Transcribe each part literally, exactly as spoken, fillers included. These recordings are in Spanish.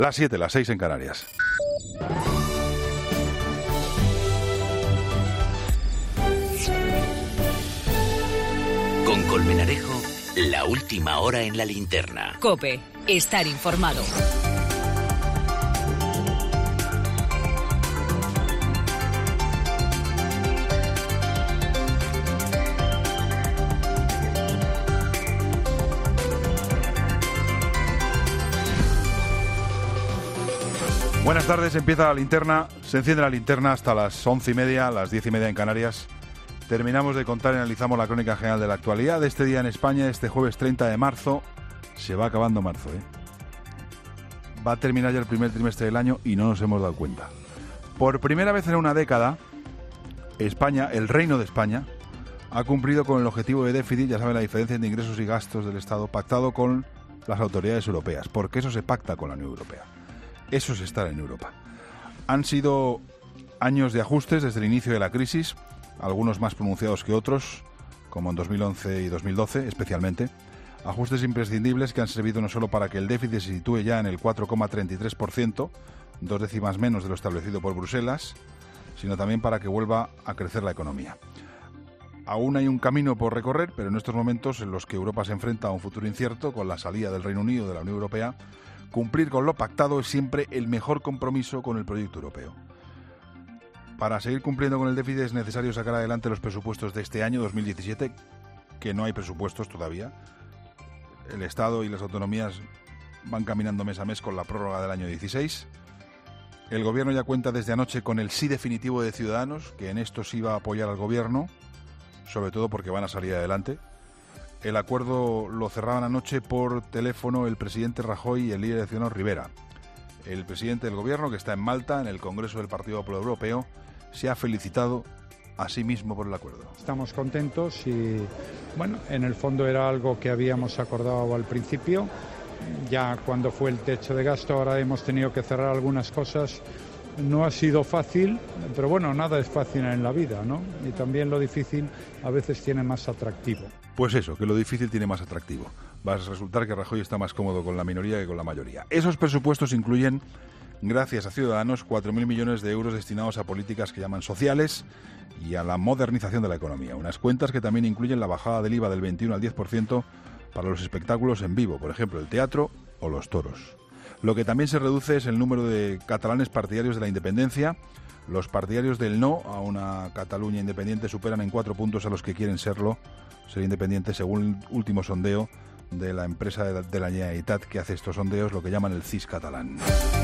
Las siete, las seis en Canarias. Con Colmenarejo, la última hora en la linterna. COPE, estar informado. Buenas tardes, empieza la linterna, se enciende la linterna hasta las once y media, las diez y media en Canarias. Terminamos de contar y analizamos la crónica general de la actualidad de este día en España, este jueves treinta de marzo. Se va acabando marzo, ¿eh? Va a terminar ya el primer trimestre del año y no nos hemos dado cuenta. Por primera vez en una década, España, el Reino de España, ha cumplido con el objetivo de déficit, ya saben, la diferencia entre ingresos y gastos del Estado, pactado con las autoridades europeas, porque eso se pacta con la Unión Europea. Eso es estar en Europa. Han sido años de ajustes desde el inicio de la crisis, algunos más pronunciados que otros, como en dos mil once y dos mil doce especialmente. Ajustes imprescindibles que han servido no solo para que el déficit se sitúe ya en el cuatro coma treinta y tres por ciento, dos décimas menos de lo establecido por Bruselas, sino también para que vuelva a crecer la economía. Aún hay un camino por recorrer, pero en estos momentos en los que Europa se enfrenta a un futuro incierto con la salida del Reino Unido de la Unión Europea, cumplir con lo pactado es siempre el mejor compromiso con el proyecto europeo. Para seguir cumpliendo con el déficit es necesario sacar adelante los presupuestos de este año dos mil diecisiete, que no hay presupuestos todavía. El Estado y las autonomías van caminando mes a mes con la prórroga del año dieciséis. El Gobierno ya cuenta desde anoche con el sí definitivo de Ciudadanos, que en esto sí va a apoyar al Gobierno, sobre todo porque van a salir adelante. El acuerdo lo cerraban anoche por teléfono el presidente Rajoy y el líder de Ciudadanos Rivera. El presidente del Gobierno, que está en Malta, en el Congreso del Partido Popular Europeo, se ha felicitado a sí mismo por el acuerdo. Estamos contentos y, bueno, en el fondo era algo que habíamos acordado al principio. Ya cuando fue el techo de gasto, ahora hemos tenido que cerrar algunas cosas. No ha sido fácil, pero bueno, nada es fácil en la vida, ¿no? Y también lo difícil a veces tiene más atractivo. Pues eso, que lo difícil tiene más atractivo. Va a resultar que Rajoy está más cómodo con la minoría que con la mayoría. Esos presupuestos incluyen, gracias a Ciudadanos, cuatro mil millones de euros destinados a políticas que llaman sociales y a la modernización de la economía. Unas cuentas que también incluyen la bajada del I V A del veintiuno al diez por ciento para los espectáculos en vivo, por ejemplo, el teatro o los toros. Lo que también se reduce es el número de catalanes partidarios de la independencia. Los partidarios del no a una Cataluña independiente superan en cuatro puntos a los que quieren serlo, ser independiente, según el último sondeo de la empresa de la Generalitat que hace estos sondeos, lo que llaman el C I S catalán.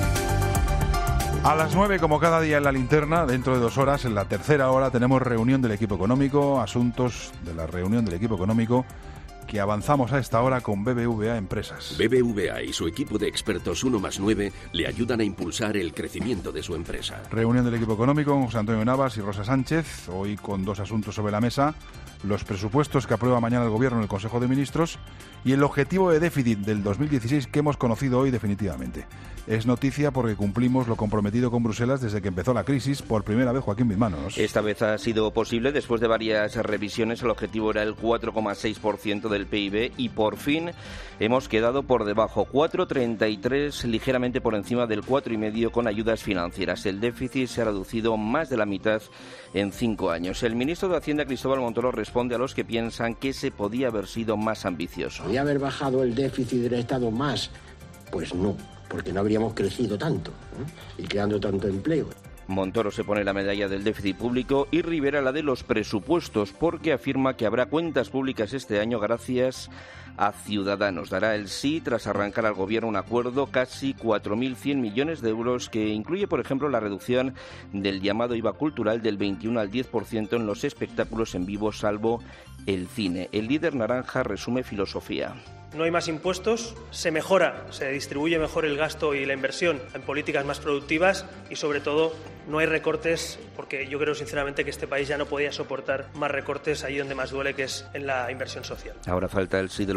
A las nueve, como cada día en la linterna, dentro de dos horas, en la tercera hora, tenemos reunión del equipo económico, asuntos de la reunión del equipo económico, que avanzamos a esta hora con B B V A Empresas. B B V A y su equipo de expertos uno más nueve le ayudan a impulsar el crecimiento de su empresa. Reunión del equipo económico con José Antonio Navas y Rosa Sánchez, hoy con dos asuntos sobre la mesa: los presupuestos que aprueba mañana el Gobierno en el Consejo de Ministros y el objetivo de déficit del dos mil dieciséis que hemos conocido hoy definitivamente. Es noticia porque cumplimos lo comprometido con Bruselas desde que empezó la crisis, por primera vez, Joaquín Bizmanos. Esta vez ha sido posible después de varias revisiones. El objetivo era el cuatro coma seis por ciento del P I B y por fin hemos quedado por debajo, cuatro coma treinta y tres, ligeramente por encima del cuatro coma cinco con ayudas financieras. El déficit se ha reducido más de la mitad en cinco años. El ministro de Hacienda, Cristóbal Montoro, responde a los que piensan que se podía haber sido más ambicioso. ¿Podría haber bajado el déficit del Estado más? Pues no, porque no habríamos crecido tanto, ¿eh? y creando tanto empleo. Montoro se pone la medalla del déficit público y Rivera la de los presupuestos, porque afirma que habrá cuentas públicas este año gracias a Ciudadanos. Dará el sí tras arrancar al Gobierno un acuerdo casi cuatro mil cien millones de euros que incluye, por ejemplo, la reducción del llamado I V A cultural del veintiuno al diez por ciento en los espectáculos en vivo, salvo el cine. El líder naranja resume filosofía. No hay más impuestos, se mejora, se distribuye mejor el gasto y la inversión en políticas más productivas y, sobre todo, no hay recortes, porque yo creo sinceramente que este país ya no podía soportar más recortes allí donde más duele, que es en la inversión social. Ahora falta el sí de los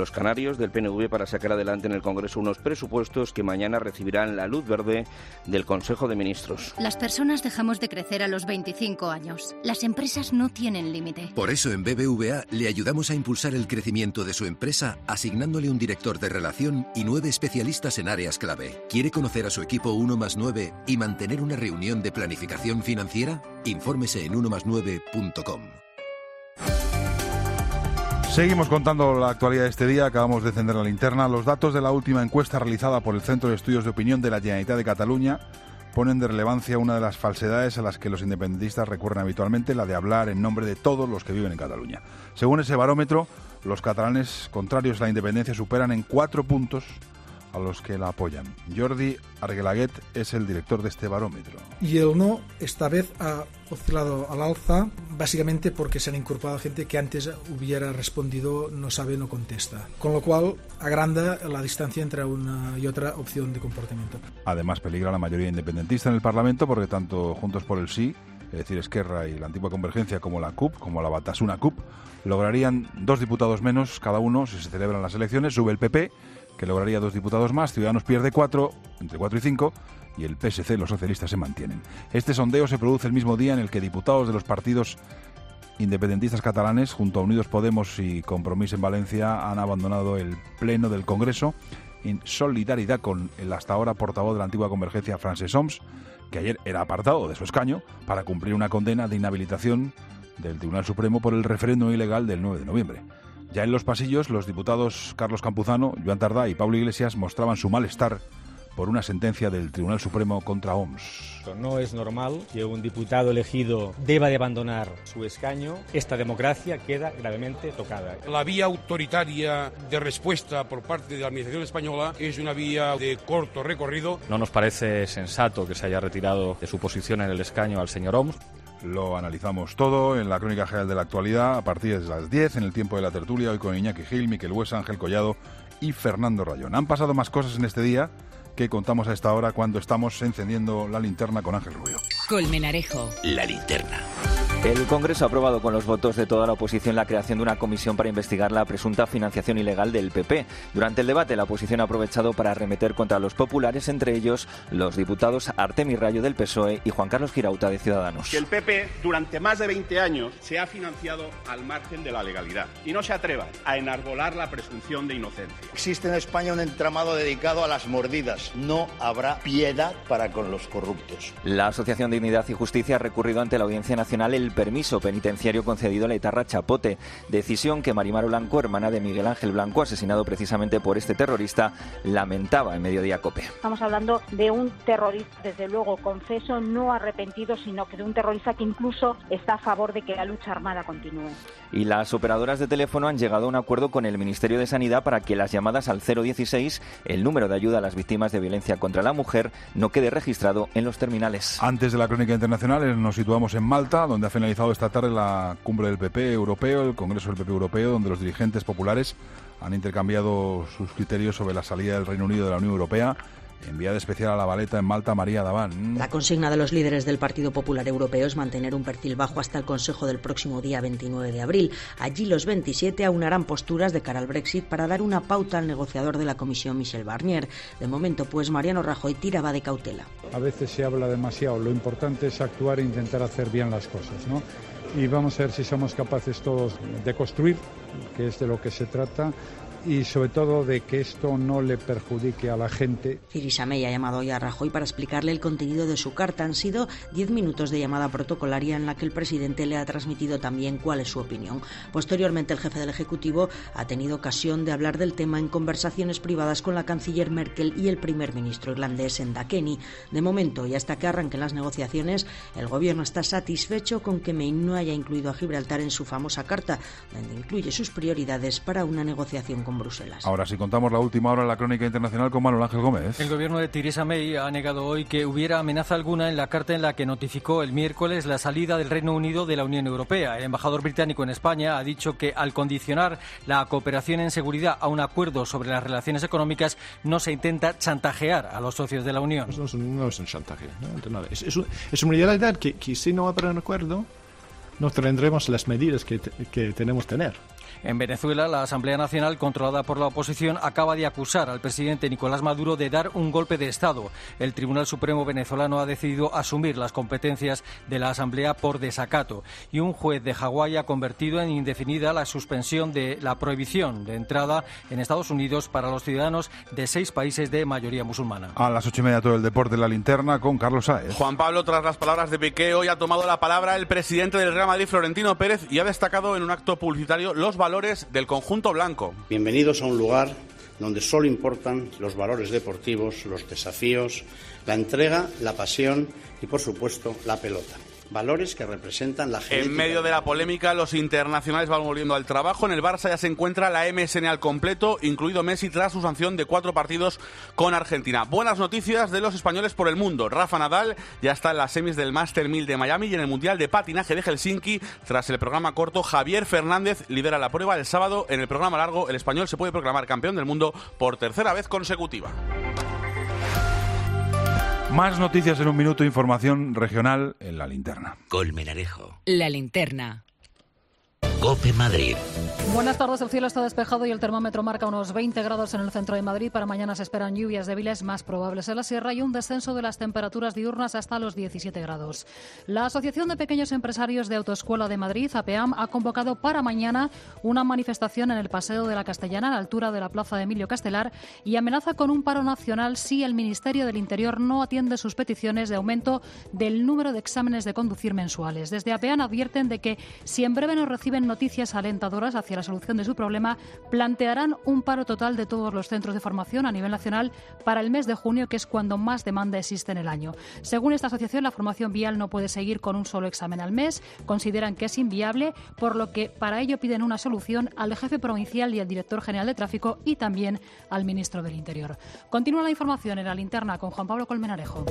los canarios del P N V para sacar adelante en el Congreso unos presupuestos que mañana recibirán la luz verde del Consejo de Ministros. Las personas dejamos de crecer a los veinticinco años. Las empresas no tienen límite. Por eso en B B V A le ayudamos a impulsar el crecimiento de su empresa asignándole un director de relación y nueve especialistas en áreas clave. ¿Quiere conocer a su equipo uno más nueve y mantener una reunión de planificación financiera? Infórmese en uno más nueve punto com. Seguimos contando la actualidad de este día. Acabamos de encender la linterna. Los datos de la última encuesta realizada por el Centro de Estudios de Opinión de la Generalitat de Cataluña ponen de relevancia una de las falsedades a las que los independentistas recurren habitualmente, la de hablar en nombre de todos los que viven en Cataluña. Según ese barómetro, los catalanes contrarios a la independencia superan en cuatro puntos a los que la apoyan. Jordi Arguelaguet es el director de este barómetro. Y el no esta vez ha oscilado al alza, básicamente porque se han incorporado gente que antes hubiera respondido no sabe, no contesta. Con lo cual agranda la distancia entre una y otra opción de comportamiento. Además, peligra la mayoría independentista en el Parlamento porque tanto Juntos por el Sí, es decir, Esquerra y la antigua Convergencia, como la C U P, como la Batasuna C U P, lograrían dos diputados menos cada uno si se celebran las elecciones. Sube el P P, que lograría dos diputados más, Ciudadanos pierde cuatro, entre cuatro y cinco, y el P S C, los socialistas, se mantienen. Este sondeo se produce el mismo día en el que diputados de los partidos independentistas catalanes, junto a Unidos Podemos y Compromís en Valencia, han abandonado el Pleno del Congreso en solidaridad con el hasta ahora portavoz de la antigua Convergencia, Francesc Homs, que ayer era apartado de su escaño para cumplir una condena de inhabilitación del Tribunal Supremo por el referéndum ilegal del nueve de noviembre. Ya en los pasillos, los diputados Carlos Campuzano, Joan Tardá y Pablo Iglesias mostraban su malestar por una sentencia del Tribunal Supremo contra Homs. No es normal que un diputado elegido deba de abandonar su escaño. Esta democracia queda gravemente tocada. La vía autoritaria de respuesta por parte de la Administración española es una vía de corto recorrido. No nos parece sensato que se haya retirado de su posición en el escaño al señor Homs. Lo analizamos todo en la Crónica General de la Actualidad a partir de las diez, en el tiempo de la tertulia, hoy con Iñaki Gil, Miquel Huesa, Ángel Collado y Fernando Rayón. Han pasado más cosas en este día que contamos a esta hora cuando estamos encendiendo la linterna con Ángel Rubio. Colmenarejo. La linterna. El Congreso ha aprobado con los votos de toda la oposición la creación de una comisión para investigar la presunta financiación ilegal del P P. Durante el debate, la oposición ha aprovechado para arremeter contra los populares, entre ellos los diputados Artemi Rayo del P S O E y Juan Carlos Girauta de Ciudadanos. Que el P P durante más de veinte años se ha financiado al margen de la legalidad y no se atrevan a enarbolar la presunción de inocencia. Existe en España un entramado dedicado a las mordidas. No habrá piedad para con los corruptos. La Asociación Dignidad y Justicia ha recurrido ante la Audiencia Nacional el permiso penitenciario concedido a la etarra Chapote, decisión que Marimar Blanco, hermana de Miguel Ángel Blanco, asesinado precisamente por este terrorista, lamentaba en Mediodía Cope. Estamos hablando de un terrorista, desde luego, confeso, no arrepentido, sino que de un terrorista que incluso está a favor de que la lucha armada continúe. Y las operadoras de teléfono han llegado a un acuerdo con el Ministerio de Sanidad para que las llamadas al cero dieciséis, el número de ayuda a las víctimas de violencia contra la mujer, no quede registrado en los terminales. Antes de la crónica internacional nos situamos en Malta, donde ha finalizado esta tarde la cumbre del P P europeo, el Congreso del P P europeo, donde los dirigentes populares han intercambiado sus criterios sobre la salida del Reino Unido de la Unión Europea. Enviada especial a La Valeta en Malta, María Daván. La consigna de los líderes del Partido Popular Europeo es mantener un perfil bajo hasta el Consejo del próximo día veintinueve de abril. Allí los veintisiete aunarán posturas de cara al Brexit para dar una pauta al negociador de la Comisión, Michel Barnier. De momento, pues, Mariano Rajoy tiraba de cautela. A veces se habla demasiado. Lo importante es actuar e intentar hacer bien las cosas, ¿no? Y vamos a ver si somos capaces todos de construir, que es de lo que se trata, y sobre todo de que esto no le perjudique a la gente. Theresa May ha llamado hoy a Rajoy para explicarle el contenido de su carta. Han sido diez minutos de llamada protocolaria en la que el presidente le ha transmitido también cuál es su opinión. Posteriormente, el jefe del Ejecutivo ha tenido ocasión de hablar del tema en conversaciones privadas con la canciller Merkel y el primer ministro irlandés Enda Kenny. De momento, y hasta que arranquen las negociaciones, el gobierno está satisfecho con que May no haya incluido a Gibraltar en su famosa carta, donde incluye sus prioridades para una negociación con Bruselas. Ahora sí contamos la última hora en la crónica internacional con Manuel Ángel Gómez. El gobierno de Theresa May ha negado hoy que hubiera amenaza alguna en la carta en la que notificó el miércoles la salida del Reino Unido de la Unión Europea. El embajador británico en España ha dicho que al condicionar la cooperación en seguridad a un acuerdo sobre las relaciones económicas no se intenta chantajear a los socios de la Unión. No es un, no es un chantaje, no, es, es, un, es una realidad que, que si no habrá un acuerdo no tendremos las medidas que, que tenemos que tener. En Venezuela, la Asamblea Nacional, controlada por la oposición, acaba de acusar al presidente Nicolás Maduro de dar un golpe de Estado. El Tribunal Supremo venezolano ha decidido asumir las competencias de la Asamblea por desacato. Y un juez de Hawái ha convertido en indefinida la suspensión de la prohibición de entrada en Estados Unidos para los ciudadanos de seis países de mayoría musulmana. A las ocho y media todo el deporte en la linterna con Carlos Sáez. Juan Pablo, tras las palabras de Piqué, hoy ha tomado la palabra el presidente del Real Madrid, Florentino Pérez, y ha destacado en un acto publicitario los valores del conjunto blanco. Bienvenidos a un lugar donde solo importan los valores deportivos, los desafíos, la entrega, la pasión y, por supuesto, la pelota. Valores que representan la genética. En medio de la polémica, los internacionales van volviendo al trabajo. En el Barça ya se encuentra la M S N al completo, incluido Messi, tras su sanción de cuatro partidos con Argentina. Buenas noticias de los españoles por el mundo. Rafa Nadal ya está en las semis del Master mil de Miami y en el Mundial de Patinaje de Helsinki. Tras el programa corto, Javier Fernández lidera la prueba. El sábado, en el programa largo, el español se puede proclamar campeón del mundo por tercera vez consecutiva. Más noticias en un minuto, información regional en la linterna. Colmenarejo. La linterna. COPE Madrid. Buenas tardes, el cielo está despejado y el termómetro marca unos veinte grados en el centro de Madrid. Para mañana se esperan lluvias débiles más probables en la sierra y un descenso de las temperaturas diurnas hasta los diecisiete grados. La Asociación de Pequeños Empresarios de Autoescuela de Madrid, APEAM, ha convocado para mañana una manifestación en el Paseo de la Castellana, a la altura de la Plaza de Emilio Castelar, y amenaza con un paro nacional si el Ministerio del Interior no atiende sus peticiones de aumento del número de exámenes de conducir mensuales. Desde APEAM advierten de que si en breve no reciben noticias alentadoras hacia la solución de su problema, plantearán un paro total de todos los centros de formación a nivel nacional para el mes de junio, que es cuando más demanda existe en el año. Según esta asociación, la formación vial no puede seguir con un solo examen al mes. Consideran que es inviable, por lo que para ello piden una solución al jefe provincial y al director general de tráfico y también al ministro del Interior. Continúa la información en la linterna con Juan Pablo Colmenarejo.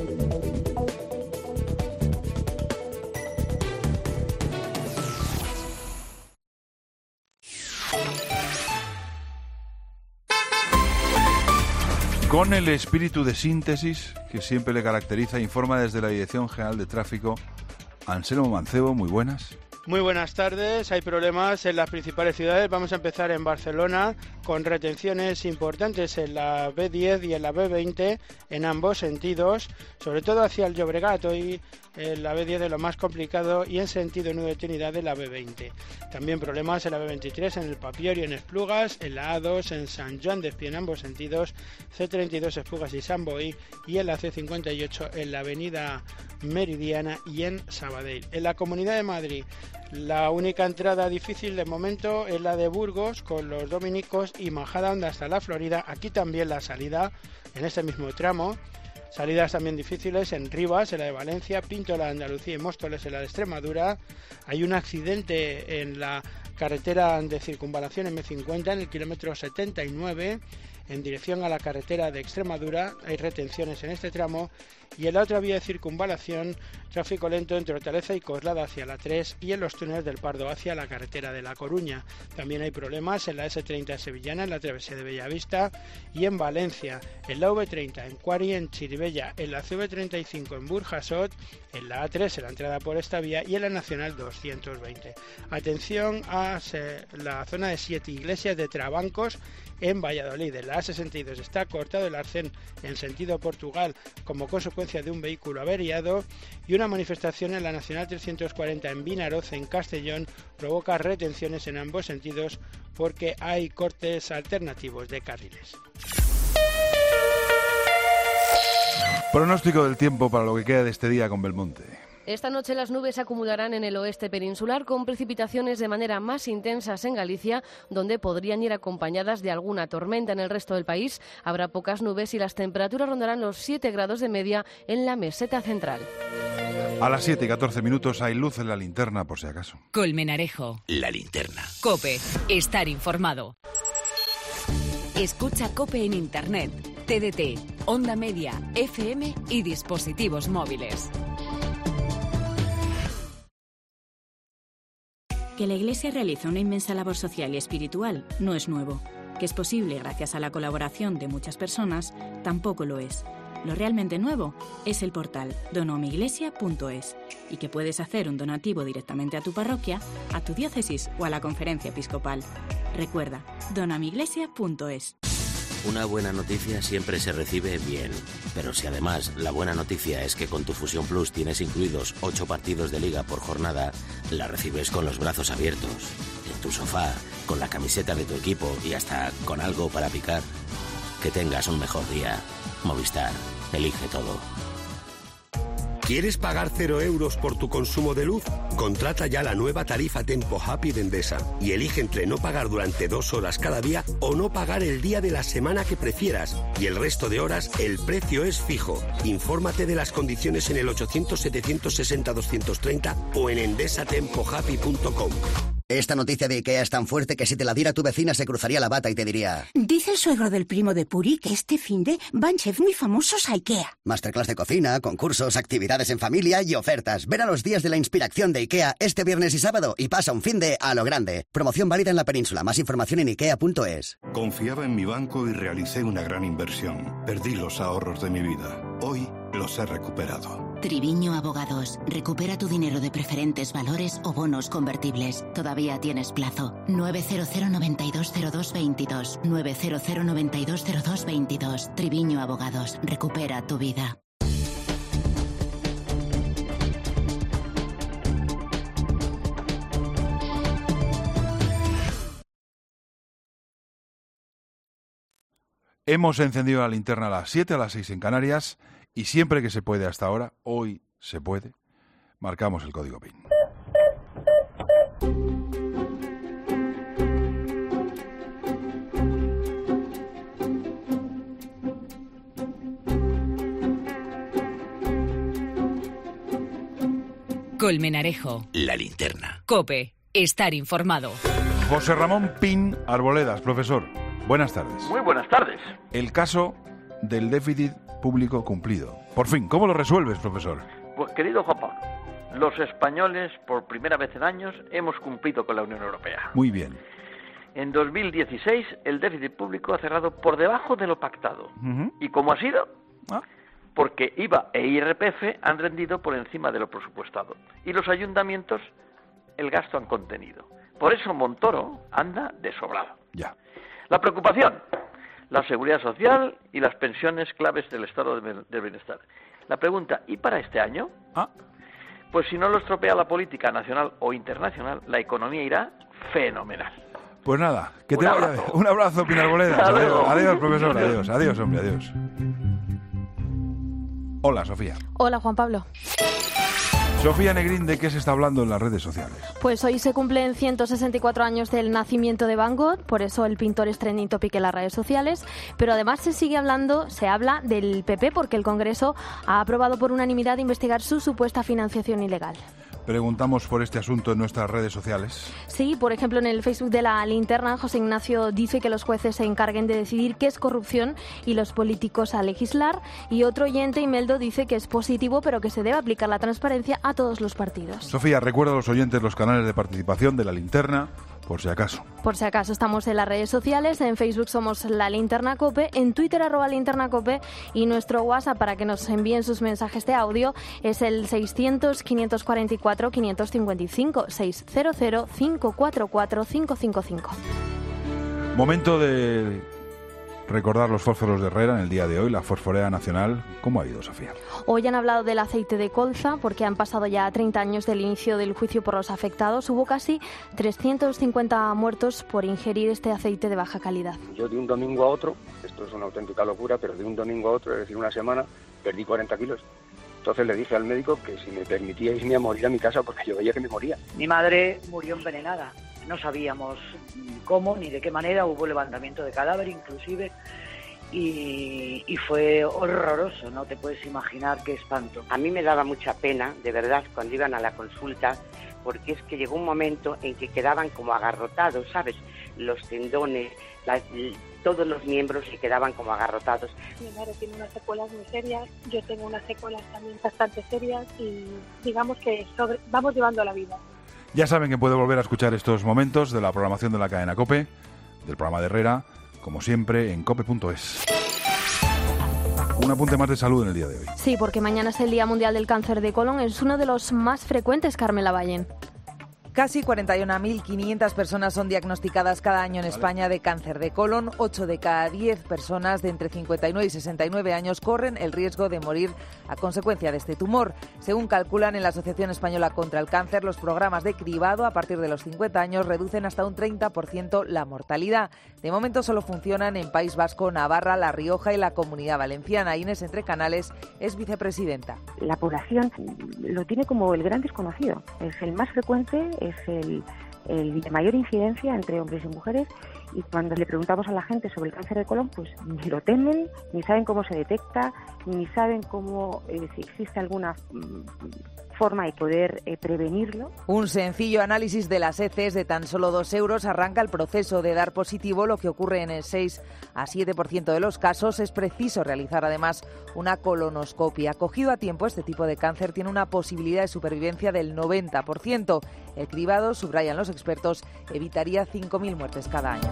Con el espíritu de síntesis que siempre le caracteriza, informa desde la Dirección General de Tráfico Anselmo Mancebo. Muy buenas. Muy buenas tardes. Hay problemas en las principales ciudades. Vamos a empezar en Barcelona con retenciones importantes en la B diez y en la B veinte en ambos sentidos, sobre todo hacia el Llobregat. Hoy en la B diez de lo más complicado y en sentido Nudo de Trinidad de la B veinte. También problemas en la B veintitrés, en el Papior y en Esplugas, en la A dos en San Joan de Espí en ambos sentidos, C treinta y dos Esplugas y San Boi, y en la C cincuenta y ocho en la Avenida Meridiana y en Sabadell. En la Comunidad de Madrid, la única entrada difícil de momento es la de Burgos con los dominicos y Majadahonda hasta la Florida. Aquí también la salida en este mismo tramo. Salidas también difíciles en Rivas, en la de Valencia, Pinto, la de Andalucía y Móstoles, en la de Extremadura. Hay un accidente en la carretera de circunvalación M cincuenta en el kilómetro setenta y nueve en dirección a la carretera de Extremadura. Hay retenciones en este tramo. Y en la otra vía de circunvalación, tráfico lento entre Hortaleza y Coslada hacia la tres y en los túneles del Pardo hacia la carretera de La Coruña. También hay problemas en la S treinta sevillana, en la travesía de Bellavista y en Valencia, en la V treinta, en Cuari, en Chirivella, en la C V treinta y cinco en Burjasot, en la A tres en la entrada por esta vía y en la Nacional doscientos veinte. Atención a la zona de Siete Iglesias de Trabancos en Valladolid. En la A sesenta y dos está cortado el arcén en sentido Portugal como consecuencia de un vehículo averiado, y una manifestación en la Nacional trescientos cuarenta en Vinaroz, en Castellón, provoca retenciones en ambos sentidos porque hay cortes alternativos de carriles. Pronóstico del tiempo para lo que queda de este día con Belmonte. Esta noche las nubes se acumularán en el oeste peninsular con precipitaciones de manera más intensas en Galicia, donde podrían ir acompañadas de alguna tormenta. En el resto del país habrá pocas nubes y las temperaturas rondarán los siete grados de media en la meseta central. A las siete y catorce minutos hay luz en la linterna por si acaso. Colmenarejo. La linterna. COPE. Estar informado. Escucha COPE en Internet, T D T, Onda Media, F M y dispositivos móviles. Que la Iglesia realiza una inmensa labor social y espiritual no es nuevo. Que es posible gracias a la colaboración de muchas personas tampoco lo es. Lo realmente nuevo es el portal donomiglesia punto es y que puedes hacer un donativo directamente a tu parroquia, a tu diócesis o a la conferencia episcopal. Recuerda, donomiglesia punto es. Una buena noticia siempre se recibe bien, pero si además la buena noticia es que con tu Fusión Plus tienes incluidos ocho partidos de liga por jornada, la recibes con los brazos abiertos, en tu sofá, con la camiseta de tu equipo y hasta con algo para picar. Que tengas un mejor día. Movistar, elige todo. ¿Quieres pagar cero euros por tu consumo de luz? Contrata ya la nueva tarifa Tempo Happy de Endesa y elige entre no pagar durante dos horas cada día o no pagar el día de la semana que prefieras. Y el resto de horas el precio es fijo. Infórmate de las condiciones en el ochocientos, setecientos sesenta, doscientos treinta o en endesa tempo happy punto com. Esta noticia de IKEA es tan fuerte que si te la diera tu vecina se cruzaría la bata y te diría... Dice el suegro del primo de Puri que este finde van chefs muy famosos a IKEA. Masterclass de cocina, concursos, actividades en familia y ofertas. Ven a los días de la inspiración de IKEA este viernes y sábado y pasa un finde a lo grande. Promoción válida en la península. Más información en ikea punto es. Confiaba en mi banco y realicé una gran inversión. Perdí los ahorros de mi vida. Hoy los he recuperado. Triviño Abogados. Recupera tu dinero de preferentes valores o bonos convertibles. Todavía tienes plazo. nueve cero cero, noventa y dos cero dos, veintidós. nueve cero cero, noventa y dos cero dos, veintidós. Triviño Abogados. Recupera tu vida. Hemos encendido la linterna a las siete, a las seis en Canarias y siempre que se puede hasta ahora, hoy se puede, marcamos el código P I N. Colmenarejo. La linterna. COPE. Estar informado. José Ramón Pin Arboledas, profesor. Buenas tardes. Muy buenas tardes. El caso del déficit público cumplido. Por fin, ¿cómo lo resuelves, profesor? Pues querido Juan Pablo, los españoles por primera vez en años hemos cumplido con la Unión Europea. Muy bien. En dos mil dieciséis el déficit público ha cerrado por debajo de lo pactado. Uh-huh. ¿Y cómo ha sido? Ah. Porque I V A e I R P F han rendido por encima de lo presupuestado y los ayuntamientos el gasto han contenido. Por eso Montoro anda de sobrado. Ya. La preocupación, la seguridad social y las pensiones claves del estado del bienestar. La pregunta, ¿y para este año? Ah. Pues si no lo estropea la política nacional o internacional, la economía irá fenomenal. Pues nada, que Un te abrazo. vaya. Un abrazo, Pin Arboledas. Adiós, adiós, profesor, adiós, adiós, hombre, adiós. Hola, Sofía. Hola, Juan Pablo. Sofía Negrín, ¿de qué se está hablando en las redes sociales? Pues hoy se cumplen ciento sesenta y cuatro años del nacimiento de Van Gogh, por eso el pintor es trending topic en las redes sociales, pero además se sigue hablando, se habla del P P porque el Congreso ha aprobado por unanimidad investigar su supuesta financiación ilegal. Preguntamos por este asunto en nuestras redes sociales. Sí, por ejemplo, en el Facebook de La Linterna, José Ignacio dice que los jueces se encarguen de decidir qué es corrupción y los políticos a legislar. Y otro oyente, Imeldo, dice que es positivo, pero que se debe aplicar la transparencia a todos los partidos. Sofía, recuerda a los oyentes los canales de participación de La Linterna, por si acaso. Por si acaso, estamos en las redes sociales, en Facebook somos La Linterna COPE, en Twitter arroba Linterna COPE y nuestro WhatsApp para que nos envíen sus mensajes de audio es el seiscientos, quinientos cuarenta y cuatro, quinientos cincuenta y cinco, seiscientos, cinco cuatro cuatro, cinco cinco cinco. Momento de recordar los fósforos de Herrera en el día de hoy, la fosforea nacional. ¿Cómo ha ido, Sofía? Hoy han hablado del aceite de colza porque han pasado ya treinta años del inicio del juicio por los afectados. Hubo casi trescientos cincuenta muertos por ingerir este aceite de baja calidad. Yo de un domingo a otro, esto es una auténtica locura, pero de un domingo a otro, es decir, una semana, perdí cuarenta kilos. Entonces le dije al médico que si me permitía irme a morir a mi casa porque yo veía que me moría. Mi madre murió envenenada. No sabíamos cómo ni de qué manera, hubo levantamiento de cadáver inclusive y, y fue horroroso, no te puedes imaginar qué espanto. A mí me daba mucha pena, de verdad, cuando iban a la consulta, porque es que llegó un momento en que quedaban como agarrotados, ¿sabes? Los tendones, las, todos los miembros se quedaban como agarrotados. Mi madre tiene unas secuelas muy serias, yo tengo unas secuelas también bastante serias y digamos que sobre, vamos llevando la vida. Ya saben que puede volver a escuchar estos momentos de la programación de la cadena COPE, del programa de Herrera, como siempre en cope punto es. Un apunte más de salud en el día de hoy. Sí, porque mañana es el Día Mundial del Cáncer de Colon. Es uno de los más frecuentes, Carmela Vallen. Casi cuarenta y una mil quinientas personas son diagnosticadas cada año en Vale. España de cáncer de colon. ocho de cada diez personas de entre cincuenta y nueve y sesenta y nueve años corren el riesgo de morir a consecuencia de este tumor. Según calculan en la Asociación Española contra el Cáncer, los programas de cribado a partir de los cincuenta años reducen hasta un treinta por ciento la mortalidad. De momento solo funcionan en País Vasco, Navarra, La Rioja y la Comunidad Valenciana. Inés Entrecanales es vicepresidenta. La población lo tiene como el gran desconocido. Es el más frecuente, es el, el de mayor incidencia entre hombres y mujeres, y cuando le preguntamos a la gente sobre el cáncer de colon, pues ni lo temen, ni saben cómo se detecta, ni saben cómo, eh, si existe alguna mm, forma de poder eh, prevenirlo. Un sencillo análisis de las heces de tan solo dos euros arranca el proceso de dar positivo, lo que ocurre en el seis a siete por ciento de los casos. Es preciso realizar además una colonoscopia. Cogido a tiempo, este tipo de cáncer tiene una posibilidad de supervivencia del noventa por ciento. El cribado, subrayan los expertos, evitaría cinco mil muertes cada año.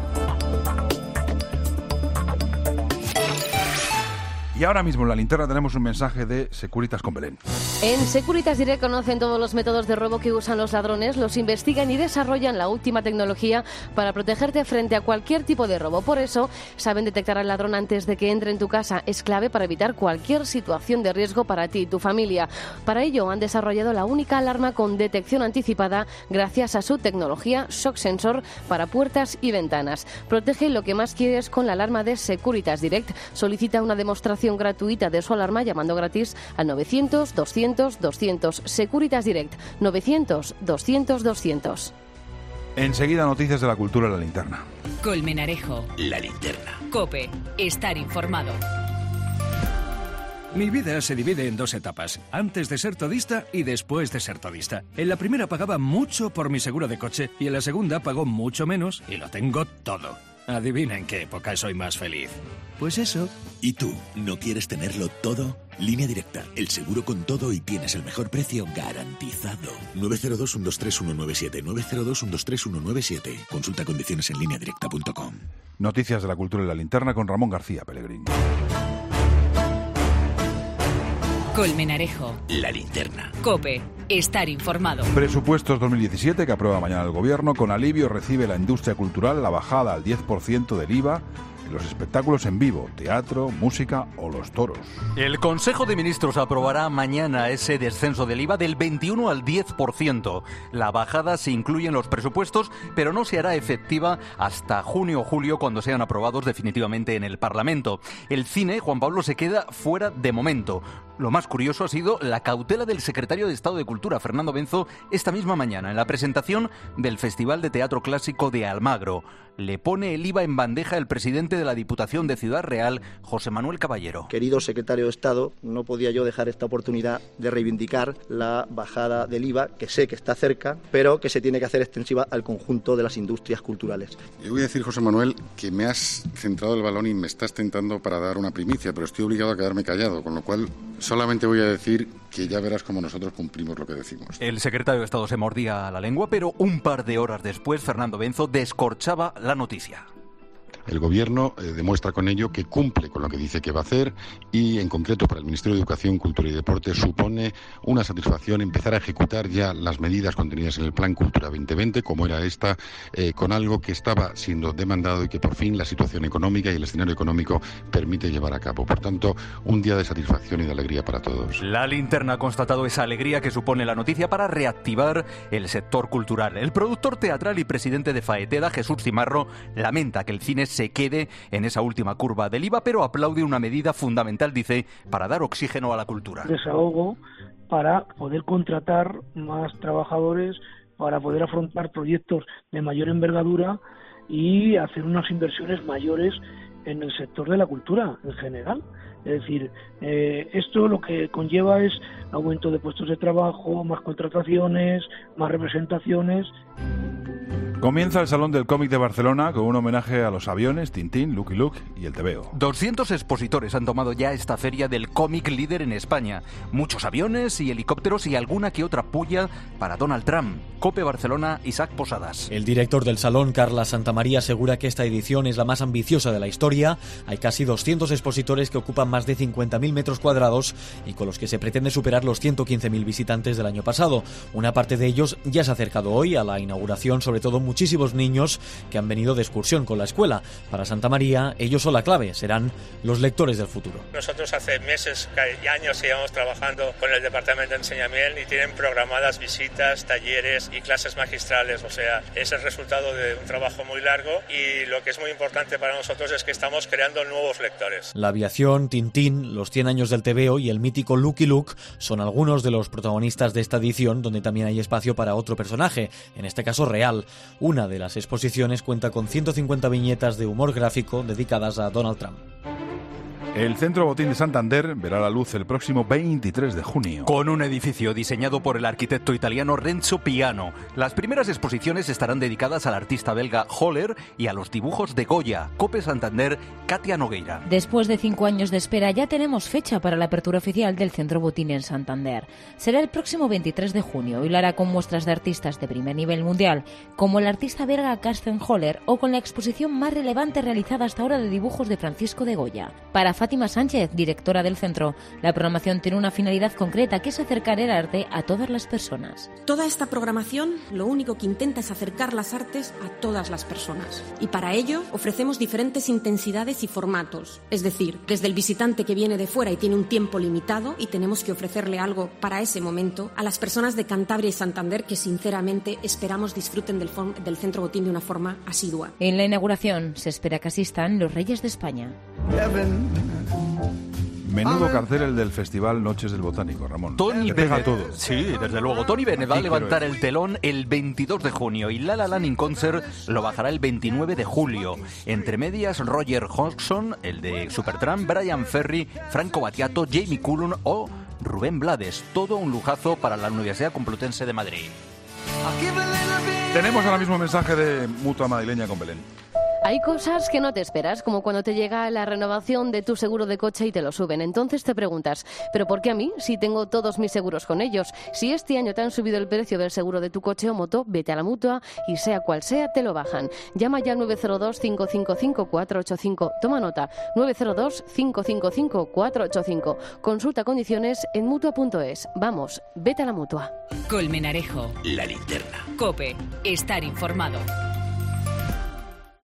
Y ahora mismo en la linterna tenemos un mensaje de Securitas con Belén. En Securitas Direct conocen todos los métodos de robo que usan los ladrones, los investigan y desarrollan la última tecnología para protegerte frente a cualquier tipo de robo. Por eso, saben detectar al ladrón antes de que entre en tu casa. Es clave para evitar cualquier situación de riesgo para ti y tu familia. Para ello, han desarrollado la única alarma con detección anticipada gracias a su tecnología Shock Sensor para puertas y ventanas. Protege lo que más quieres con la alarma de Securitas Direct. Solicita una demostración gratuita de su alarma llamando gratis al novecientos doscientos doscientos. Securitas Direct, novecientos doscientos doscientos. Enseguida noticias de la cultura en la linterna. Colmenarejo. La linterna. COPE. Estar informado. Mi vida se divide en dos etapas, antes de ser todista y después de ser todista. En la primera pagaba mucho por mi seguro de coche y en la segunda pago mucho menos y lo tengo todo. Adivina en qué época soy más feliz. Pues eso. ¿Y tú, no quieres tenerlo todo? Línea Directa, el seguro con todo y tienes el mejor precio garantizado. nueve cero dos, uno dos tres, uno nueve siete, nueve cero dos, uno dos tres, uno nueve siete. Consulta condiciones en línea directa punto com. Noticias de la cultura en la linterna con Ramón García Pellegrín. Colmenarejo. La linterna. COPE. Estar informado. Presupuestos dos mil diecisiete que aprueba mañana el Gobierno. Con alivio recibe la industria cultural la bajada al diez por ciento del I V A en los espectáculos en vivo, teatro, música o los toros. El Consejo de Ministros aprobará mañana ese descenso del I V A del veintiuno al diez por ciento. La bajada se incluye en los presupuestos, pero no se hará efectiva hasta junio o julio, cuando sean aprobados definitivamente en el Parlamento. El cine, Juan Pablo, se queda fuera de momento. Lo más curioso ha sido la cautela del secretario de Estado de Cultura, Fernando Benzo, esta misma mañana, en la presentación del Festival de Teatro Clásico de Almagro. Le pone el I V A en bandeja el presidente de la Diputación de Ciudad Real, José Manuel Caballero. Querido secretario de Estado, no podía yo dejar esta oportunidad de reivindicar la bajada del I V A, que sé que está cerca, pero que se tiene que hacer extensiva al conjunto de las industrias culturales. Yo voy a decir, José Manuel, que me has centrado el balón y me estás tentando para dar una primicia, pero estoy obligado a quedarme callado, con lo cual solamente voy a decir que ya verás cómo nosotros cumplimos lo que decimos. El secretario de Estado se mordía la lengua, pero un par de horas después, Fernando Benzo descorchaba la noticia. El Gobierno eh, demuestra con ello que cumple con lo que dice que va a hacer y, en concreto, para el Ministerio de Educación, Cultura y Deporte supone una satisfacción empezar a ejecutar ya las medidas contenidas en el Plan Cultura veinte veinte, como era esta, eh, con algo que estaba siendo demandado y que por fin la situación económica y el escenario económico permite llevar a cabo. Por tanto, un día de satisfacción y de alegría para todos. La linterna ha constatado esa alegría que supone la noticia para reactivar el sector cultural. El productor teatral y presidente de Faeteda, Jesús Cimarro, lamenta que el cine se quede en esa última curva del I V A, pero aplaude una medida fundamental, dice, para dar oxígeno a la cultura. Desahogo para poder contratar más trabajadores, para poder afrontar proyectos de mayor envergadura y hacer unas inversiones mayores en el sector de la cultura en general. Es decir, eh, esto lo que conlleva es aumento de puestos de trabajo, más contrataciones, más representaciones. Comienza el Salón del Cómic de Barcelona con un homenaje a los aviones, Tintín, Lucky Luke y el Tebeo. doscientos expositores han tomado ya esta feria del cómic líder en España. Muchos aviones y helicópteros y alguna que otra puya para Donald Trump. COPE Barcelona, Isaac Posadas. El director del Salón, Carles Santamaría, asegura que esta edición es la más ambiciosa de la historia. Hay casi doscientos expositores que ocupan más de cincuenta mil metros cuadrados y con los que se pretende superar los ciento quince mil visitantes del año pasado. Una parte de ellos ya se ha acercado hoy a la inauguración, sobre todo muchísimos niños que han venido de excursión con la escuela. Para Santamaría, ellos son la clave, serán los lectores del futuro. Nosotros hace meses y años llevamos trabajando con el Departamento de Enseñamiento y tienen programadas visitas, talleres y clases magistrales, o sea, es el resultado de un trabajo muy largo y lo que es muy importante para nosotros es que estamos creando nuevos lectores. La aviación, Tintín, los cien años del tebeo y el mítico Lucky Luke son algunos de los protagonistas de esta edición, donde también hay espacio para otro personaje, en este caso real. Una de las exposiciones cuenta con ciento cincuenta viñetas de humor gráfico dedicadas a Donald Trump. El Centro Botín de Santander verá la luz el próximo veintitrés de junio. Con un edificio diseñado por el arquitecto italiano Renzo Piano. Las primeras exposiciones estarán dedicadas al artista belga Holler y a los dibujos de Goya. COPE Santander, Katia Nogueira. Después de cinco años de espera, ya tenemos fecha para la apertura oficial del Centro Botín en Santander. Será el próximo veintitrés de junio y lo hará con muestras de artistas de primer nivel mundial, como el artista belga Carsten Holler, o con la exposición más relevante realizada hasta ahora de dibujos de Francisco de Goya. Para Fátima Sánchez, directora del centro, la programación tiene una finalidad concreta, que es acercar el arte a todas las personas. Toda esta programación lo único que intenta es acercar las artes a todas las personas. Y para ello ofrecemos diferentes intensidades y formatos. Es decir, desde el visitante que viene de fuera y tiene un tiempo limitado y tenemos que ofrecerle algo para ese momento, a las personas de Cantabria y Santander que sinceramente esperamos disfruten del, form- del Centro Botín de una forma asidua. En la inauguración se espera que asistan los Reyes de España. Menudo cartel el del Festival Noches del Botánico, Ramón. Tony Te pega Bennett, todo. sí, desde luego. Tony Bennett va a levantar el telón el veintidós de junio y La La Land in Concert lo bajará el veintinueve de julio. Entre medias, Roger Hodgson, el de Supertramp, Brian Ferry, Franco Battiato, Jamie Cullum o Rubén Blades. Todo un lujazo para la Universidad Complutense de Madrid. Tenemos ahora mismo mensaje de Mutua Madrileña con Belén. Hay cosas que no te esperas, como cuando te llega la renovación de tu seguro de coche y te lo suben. Entonces te preguntas, ¿pero por qué a mí? Si tengo todos mis seguros con ellos. Si este año te han subido el precio del seguro de tu coche o moto, vete a la Mutua y sea cual sea, te lo bajan. Llama ya al nueve cero dos, cinco cinco cinco, cuatro ocho cinco. Toma nota, nueve cero dos, cinco cinco cinco, cuatro ocho cinco. Consulta condiciones en mutua punto es. Vamos, vete a la Mutua. Colmenarejo. La linterna. COPE. Estar informado.